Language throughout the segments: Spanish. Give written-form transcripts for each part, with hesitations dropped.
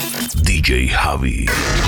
DJ Javi.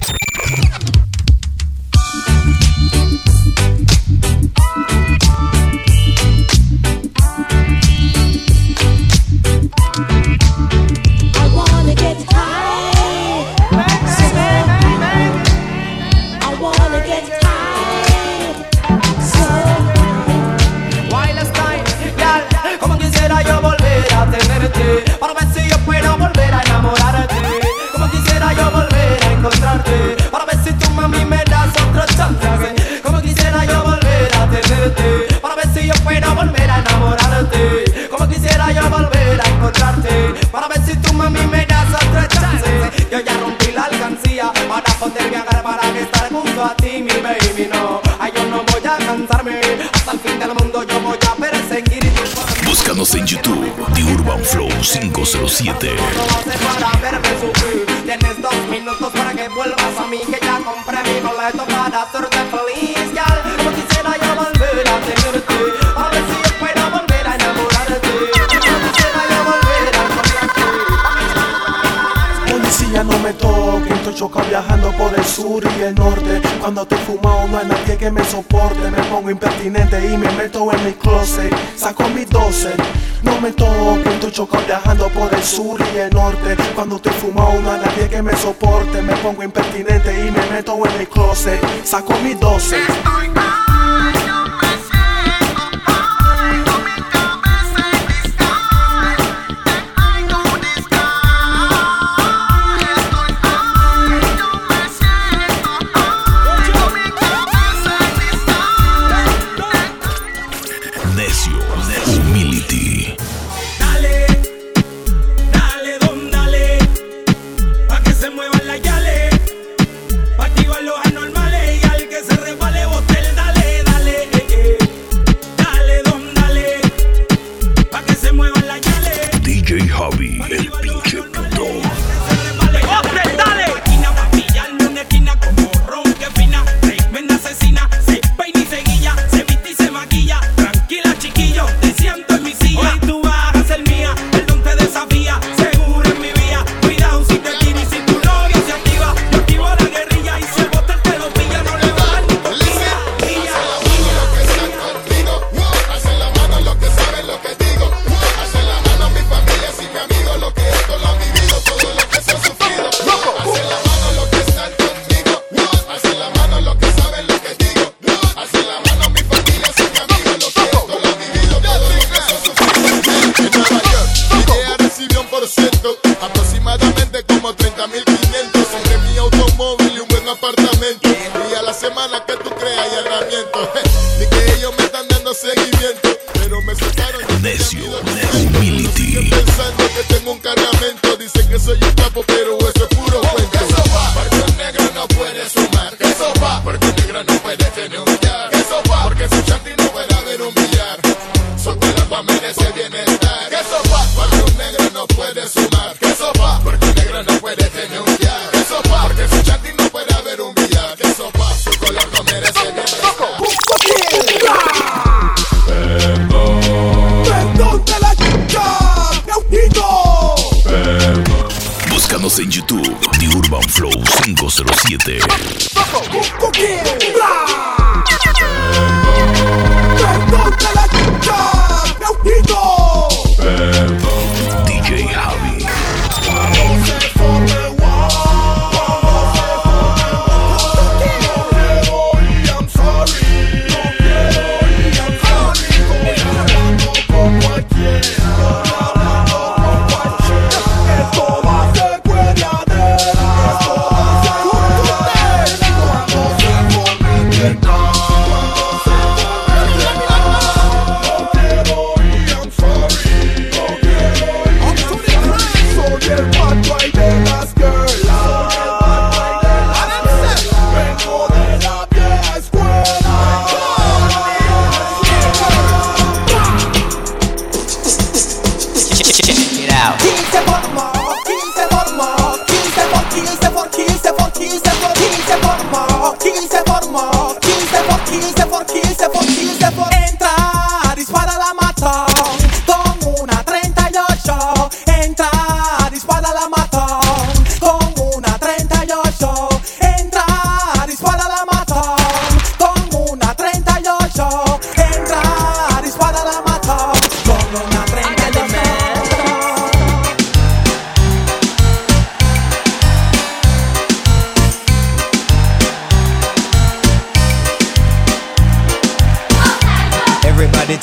Para ver si yo puedo volver a enamorarte. Como quisiera yo volver a encontrarte. Para ver si tú, mami, me das otra chance. Como quisiera yo volver a tenerte. Para ver si yo puedo volver a enamorarte. Como quisiera yo volver a encontrarte. Para ver si tú, mami, me das otra chance. Yo ya rompí la alcancía para poder viajar, para estar junto a ti, mi baby. No, ay, yo no voy a cansarme. Hasta el fin del mundo yo voy a perseguir. Búscanos en YouTube, The Urban Flow 507. Para verme sufrir. Tienes 2 minutos para que vuelvas a mí, que ya compré mi boleto para hacerte feliz, ya. Como quisiera yo volver a tenerte. A ver si yo puedo volver a enamorarte. Como quisiera yo volver a encontrarte. Policía, no me toquen, estoy chocado viajando por el sur y el norte. Cuando te fumado no hay nadie que me soporte. Me pongo impertinente y me meto en mi closet. Saco mis 12, no me toquen, estoy chocado viajando por el sur y el norte. Cuando te fumado no hay nadie que me soporte. Me pongo impertinente y me meto en mi closet. Saco mis 12. Humility. Dale, dale, don, dale, pa' que se muevan las yales, pa' activar los anormales y al que se resbale botel, dale, dale, dale, don, dale, pa' que se muevan las yales. DJ Javi, el pinche putón. ¡Botel, dale! Esquina pa' pillarme una esquina como ron que fina, tremenda asesina, se peina y se guilla, se viste y se maquilla. Tranquila, chiquillo, te siento en mi silla. Hoy tú vas a ser mía, el don te desafía, seguro en mi vía. Cuidado si te tira y si tu novio se activa, yo activo la guerrilla y si el botel te lo pilla, no le va a dar ni tortilla. Hacen la mano lo que saben lo que digo. Hacen la mano mi familia y mi amigo, lo que esto lo han vivido, todo lo que se ha sufrido. Hacen la mano lo que están conmigo. Hacen la mano lo que saben lo que digo. Hacen la mano mi familia y mi amigo, lo que esto lo han vivido, todo lo que se ha sufrido. En Nueva York, mi idea recibió 1%, aproximadamente como 30.500. Entre mi automóvil y un buen apartamento. Y a la semana que tú creas y herramientas. Ni que ellos me están dando seguimiento, pero me sacaron de Necio, Humility. pensando que tengo un cargamento. Dicen que soy un capo, pero eso es puro cuento. Porque un negro no puede sumar. Eso va. Porque un negro no puede denunciar. Eso va. Porque su chanti no puede haber un billar. Sobre la fama merece bienestar. Eso va. Porque un negro no puede sumar. Eso va. Porque un negro no puede denunciar. Eso va. Porque su chanti no puede haber un billar. Eso va. Su color no merece bienestar. Perdón de la chica, Búscanos en YouTube, The Urban Flow 507. Perdón de la chica, DJ Javi. Cuando se forme el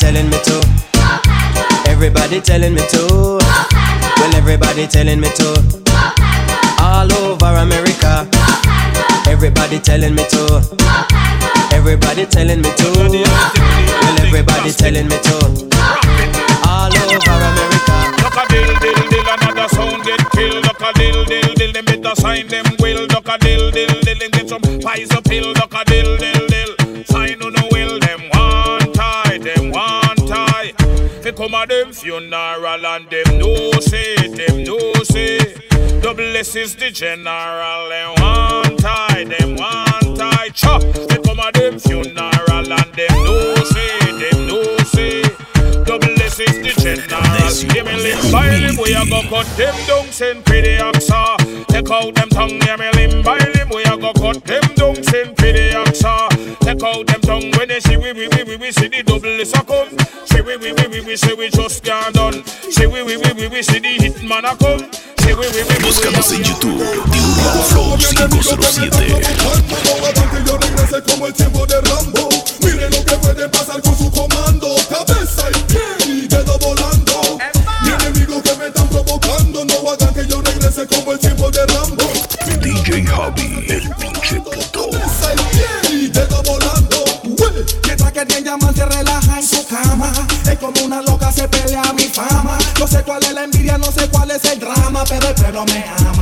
telling me to. Everybody telling me to. Well, everybody telling me to. All over America. Everybody telling me to. Everybody telling me to. Well, everybody telling me to. All over America. Look a dill, dill, dill, another sound get killed. Look a dill, dill, dill, them better sign them will. Look a dill, dill, dill, them get some pies up hill. Look a dill, dill, dill, sign on the will. Them one tie, them one tie. They come at them funeral and them no say, them no say. Double S is the general. Them one tie, them one tie. Chop, they come at them funeral and them no say, them no say. Double S is the general. Give me limb by limb, we a go cut them down, send pretty oxa. Take out them tongue, give me limb by limb, we a go cut them down, send pretty oxa. Take out them tongue, when they see we see the double S a come. See we say we just can't done. See we see the hitman a come. Búscanos en YouTube, The Urban Flow 507. Yo regrese como el tiempo de Rambo. Mire lo que puede pasar con su comando. Cabeza y pie y dedo volando. Mi enemigo que me están provocando. No hagan que yo regrese como el tiempo de Rambo. DJ Javi, el pinche puto. Cabeza y pie y dedo volando. Mientras que el llaman se relaja en su cama. Es como una loca se pelea mi fama. No sé cuál es la envidia, no sé cuál es el drama, pero el pueblo me ama.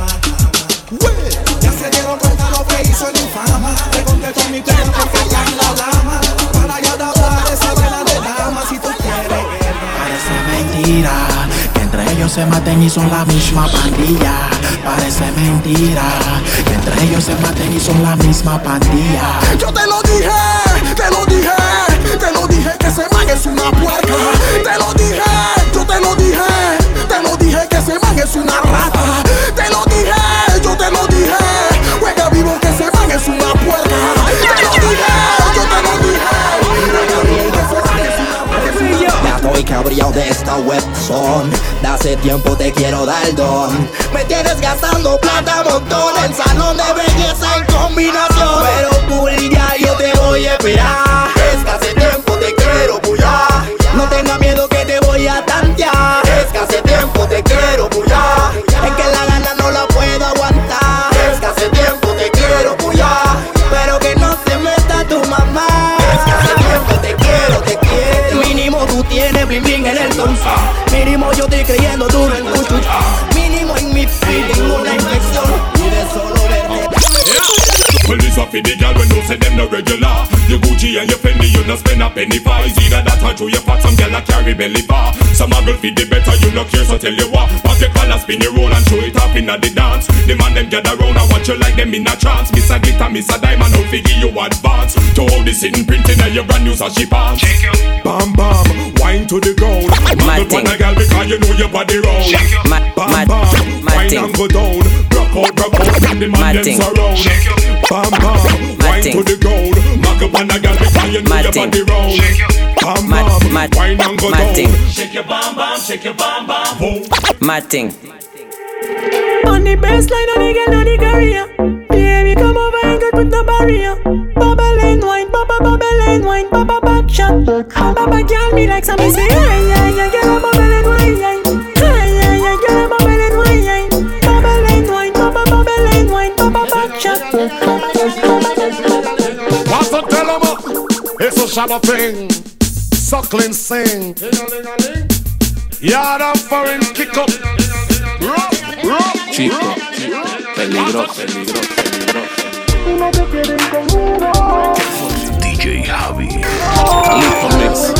Ya se dieron cuenta lo que hizo el infama. Le contesto a mi perro que calla en la lama. Para ya hablar esa vela de dama. Si tú quieres guerra. Parece mentira que entre ellos se maten y son la misma pandilla. Parece mentira que entre ellos se maten y son la misma pandilla. Yo te lo dije, te lo dije, te lo dije que ese man es una puerca. Te lo dije, yo te lo dije que ese man es una rata. Te lo dije, yo te lo dije, juega vivo que ese man es una puerca. Te lo dije, yo te lo dije, que ese man es una puerca. Ya estoy cabreado de esta webzone. De hace tiempo te quiero dar don. Me tienes gastando plata montón en salón de belleza en combinación. Pero cool ya yo te voy a esperar. Es que hace tiempo te quiero puyar. No tengas miedo que te voy a tantear. Es que hace tiempo te quiero puyar. Es que la gana no la puedo aguantar. Es que hace tiempo te quiero puyar. Pero que no se meta tu mamá. Es que hace tiempo te quiero. Mínimo tú tienes bling bling en el tonsa. Mínimo yo estoy creyendo duro en tu chucha. Mínimo en mi feet tengo una infección. Y de solo verte. Well, this a for the girl when you say them no regular. Your Gucci and your Fendi, you no spend a penny for. It's either that or through your pot, some girl a carry belly bar. Some a girl feed the better, you no care, so tell you what. Pop your collar, spin your roll and show it off inna the dance. The man them gather round and watch you like them in a trance. Miss a glitter, miss a diamond, out figure you advance. To all the sitting printing and your brand new sashi pants. Bam bam, wine to the ground. Man up on a girl because you know your body round. Bam bam, wine and go down. Rock out, and the man them surround. Bam bam, wine to the ground. Mark up on a girl because you know your body round. Bam bam, wine and go down. Shake your bam bam, shake your bam bam. Matting. On the baseline of the girl of the career. Baby, come over and get with the barrier. Bubble and wine, bubble back shot. Bubble girl me like some say, yeah, girl bubble and wine, yeah, girl bubble and wine, bubble and wine, bubble back shot. What's up, tell 'em up? It's a shabba thing. Suckling sing. Yard of foreign kick up. Rock. Chico, peligro. DJ Javi. Listo mix.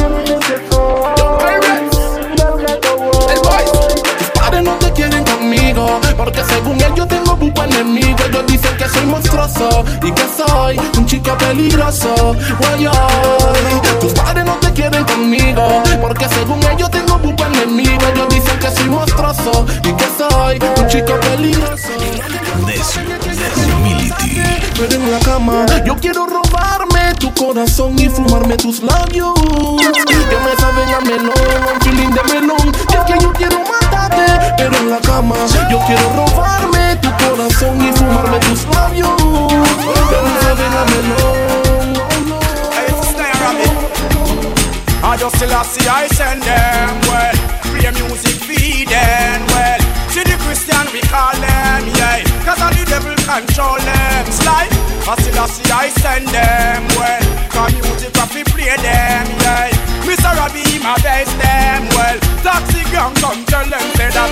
Tus padres no te quieren conmigo, porque según él yo tengo buco enemigo. Ellos dicen que soy monstruoso y que soy un chico peligroso. Guay, tus padres no te quieren conmigo, porque según ellos tengo buco enemigo. Ellos dicen que soy monstruoso y que soy un chico peligroso. Humility. Pero en la cama yo quiero robarme tu corazón y fumarme tus labios. Que me saben a melón, un feeling de melón. Y es que yo quiero matarte, pero en la cama yo quiero robarme tu corazón y fumarme tus labios. Que me saben a melón. I just still see I send them. Well, play music feed them. Well, see the Christian we call them, yeah. Cause all the devil control them. Slide, I still see I send them. Well, cause music I fi play them, yeah. Mr. Robbie my best them. Well, Taxi Gang come tell them say that.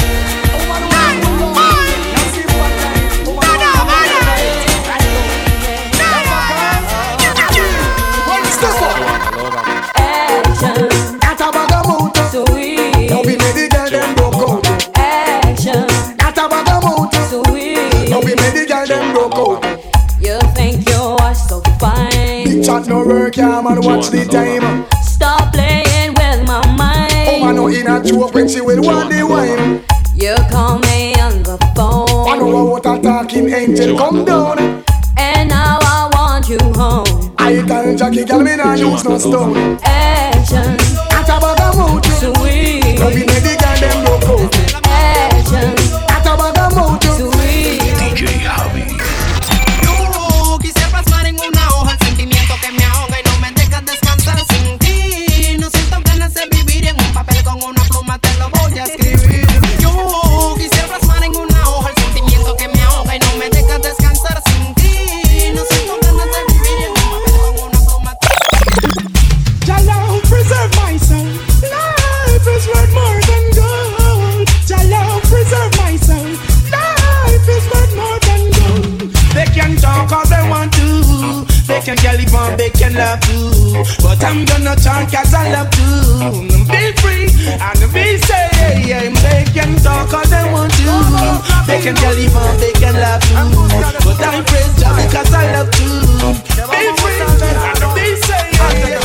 Action, that's a bagamoot. Sweet. Now we made the girl them broke out. Action, that's a bagamoot. Sweet. Now we made the girl them broke out. You think you are so fine. Big chat no work, yeah man, watch the time. Stop playing with my mind. Oh man, no in a joke when she will want the wine. You call me on the phone. I know what a talking angel come down. And now I want you home. I tell Jackie, girl, me nah use no stone. Action, at a bagamoot. Sweet. Now we made the girl them broke out. Action, at a bagamoot. Sweet. DJ Javi. Yo quisiera plasmar en una hoja el sentimiento que me ahoga y no me dejas descansar sin ti. No siento ganas de vivir en un papel con una pluma te lo voy a escribir. Yo quisiera plasmar en una hoja el sentimiento que me ahoga y no me dejas descansar sin ti. No siento ganas de vivir en un papel con una pluma. Jalo, preserve my soul. Life is worth more than gold. Jalo, preserve my soul. Life is worth more than gold. They can talk all they want to. They can live on, they can love too. But I'm gonna talk cause I love to. Be free and be safe. They can talk all they want to. They can live on, they can love too. But I praise God because I love to. Be free and be safe.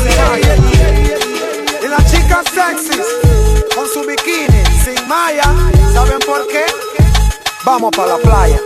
Y las chicas sexys con su bikini sin malla, ¿saben por qué? Vamos pa' la playa.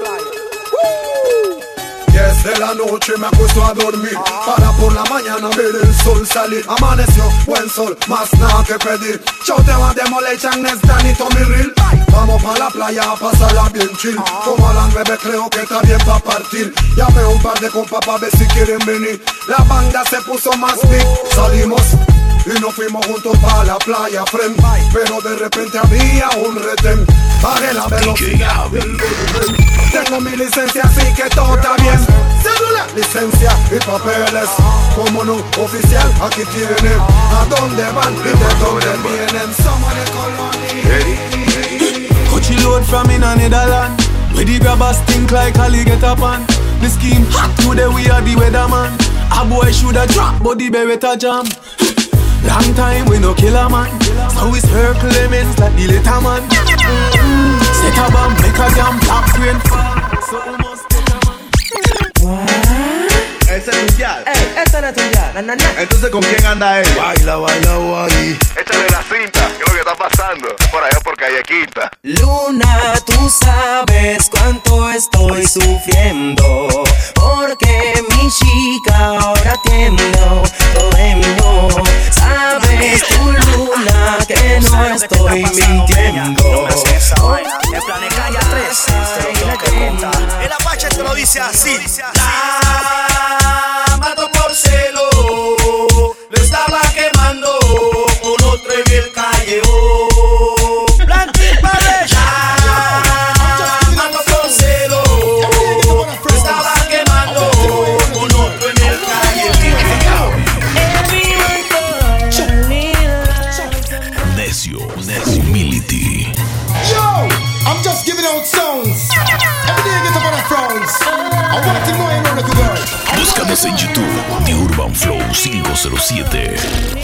Desde la noche me acuesto a dormir para por la mañana ver el sol salir. Amaneció, buen sol, más nada que pedir. Yo te va a Demolition, Nesdan y Tommy Real. Vamos pa' la playa a pasarla bien chill. Como a las 9 creo que está bien pa' partir. Llamé un par de compas pa' ver si quieren venir. La banda se puso más big, salimos y nos fuimos juntos pa' la playa, friend. Pero de repente había un retén. Bajé la velocidad del volumen. Tengo mi licencia así que todo está bien. Cédula, licencia y papeles. Como no oficial, aquí tienen. ¿A dónde van y de dónde vienen? Somos de Colonia. Coachy load from in a Netherlands. Where the grabbers think like Ali get up on. The scheme hot today we are the weatherman. A boy shoulda drop but the beretta jam. Long time we no kill a man. So it's her Clemens like the little man. Set a bomb, make a jam, black rain fall. So we must take a man. Ese es un jazz. Ese no es un jazz. Entonces, ¿con quién anda él? Baila, baila, baila. Échale la cinta. ¿Qué es lo que está pasando? Por allá por calle Quinta. Luna, tú sabes cuánto estoy sufriendo, porque mi chica ahora tiendo todo. Sabes tú, Luna, que no estoy mintiendo. El planeta ya 3. El Apache te lo dice así. La mató por celo, lo estaba quemando con otro en el callejón. Blanquín Párez. La mató por celo, lo estaba quemando con otro en el callejón. Necio, humility. Yo, I'm just giving out songs. Every day I get up on a frowns. I want to know you know the girl. Búscanos en YouTube, The Urban Flow 507.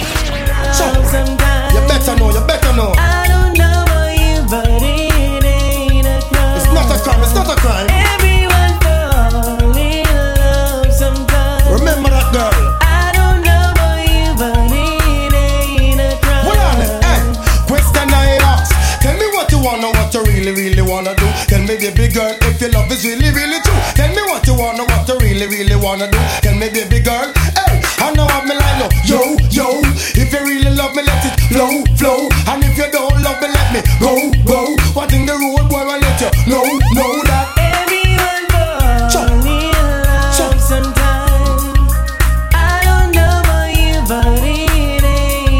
You better know. I don't know about you, but it ain't a crime. It's not a crime. Everyone fall in love sometimes. Remember that girl. I don't know about you, but it ain't a crime. Hold on, question I ask. Tell me what you wanna, what you really wanna do. Tell me, baby girl, if your love is really true. Tell me what you wanna, what you really wanna do. Tell me, baby girl, hey, I know I'm line up. Yo, if you really love me, let it flow. And if you don't love me, let me go. What in the road, boy, I let you know that. Everyone fall in love sometimes. I don't know about you, but it ain't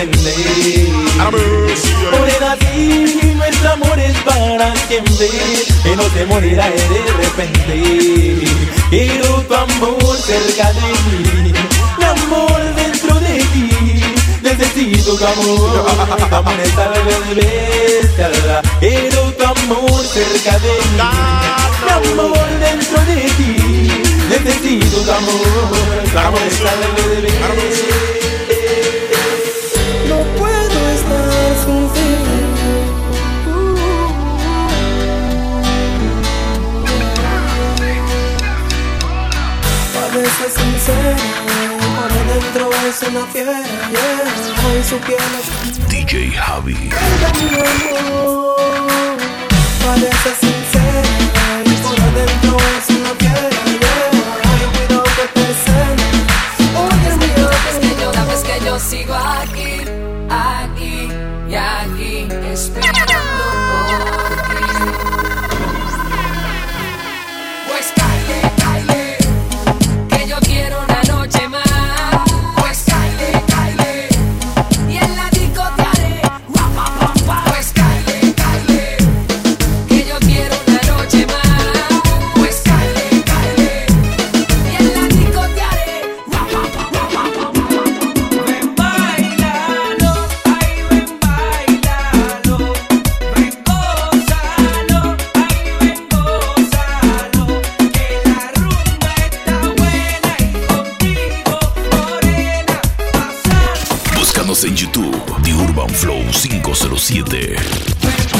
sorprender. Morena, sí, nuestro amor es para siempre, que no te morirá de repente. Quiero tu amor cerca de mí, mi amor dentro de ti. Necesito tu amor, tu amor es algo de bestia. Quiero tu amor cerca de mí, mi amor dentro de ti. Necesito tu amor es algo de bestia. No puedo estar sin ti. Parece sincera, por adentro es una fiera, yeah. Hoy su piel es DJ Javi. parece sincera, y por adentro es una fiera, yeah. Ay, cuidado que te cenes. Oye, sabes que yo sigo aquí, aquí y aquí, esperando por ti. Pues cáele, que yo quiero una noche más. Pues cáele, y en la disco te haré guapapapá. Pues cáele, que yo quiero una noche más. Pues cáele, y en la disco te haré guapapapá. Ven, bailalo, ay, ven, bailalo. Ven, gózalo, ay, ven, gózalo. Que la rumba está buena y contigo, morena, pasando. Búscanos en YouTube, The Urban Flow 507.